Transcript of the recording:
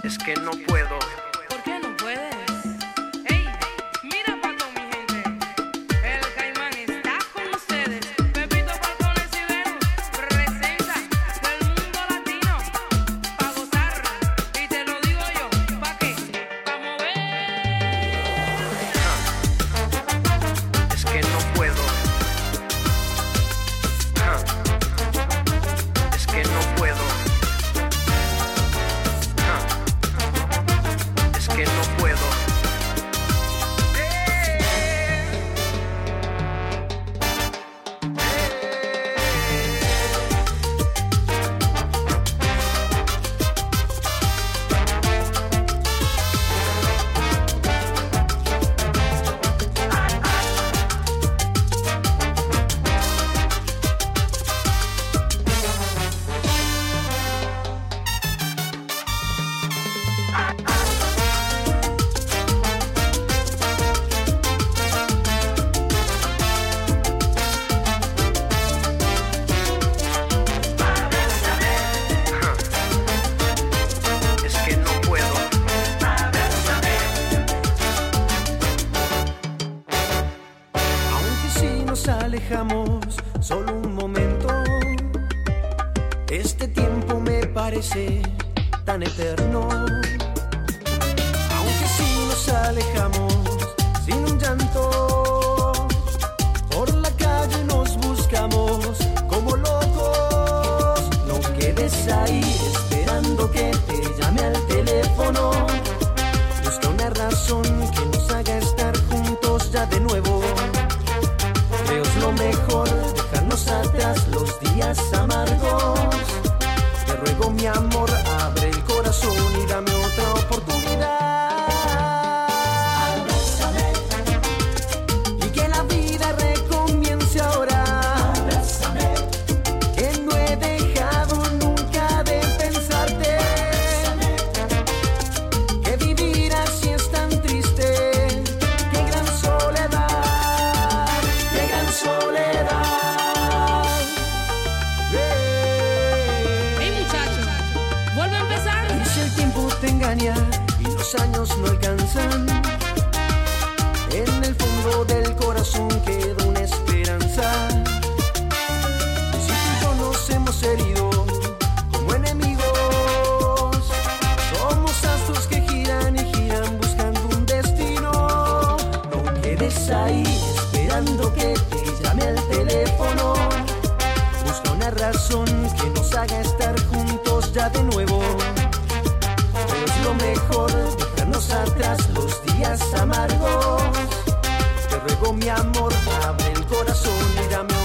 Es que no puedo. ¿Por qué no puedes? Ey, mira pa' todo mi gente. El Caimán está con ustedes. Pepito Falcones y Venus presenta del mundo latino pa' gozar. Y te lo digo yo, ¿pa' qué? Pa' mover. Es que no puedo. Es que no puedo. Es que no puedo. Es que no puedo. Aunque si nos alejamos solo un momento, este tiempo me parece tan eterno. Aunque si nos alejamos sin un llanto, por la calle nos buscamos como locos. No quedes ahí esperando que te llame al teléfono. Busca una razón que nos haga estar juntos ya de nuevo. Creo es lo mejor dejarnos atrás los días amargos. Te ruego, mi amor, abre el corazón y dame otra oportunidad. Abrázame y que la vida recomience ahora. Abrázame, que no he dejado nunca de pensarte. Abrázame, que vivir así es tan triste. Qué gran soledad, qué gran soledad. Ey, muchachos, vuelve a empezar. Y si el tiempo te engaña y los años no alcanzan, en el fondo del corazón queda una esperanza. Si tú y yo nos hemos herido como enemigos, somos astros que giran y giran buscando un destino. No quedes ahí esperando que te llame al teléfono. Busca una razón que nos haga estar juntos ya de nuevo. Pero es lo mejor dejarnos atrás los días amargos. Te ruego, mi amor, abre el corazón y dame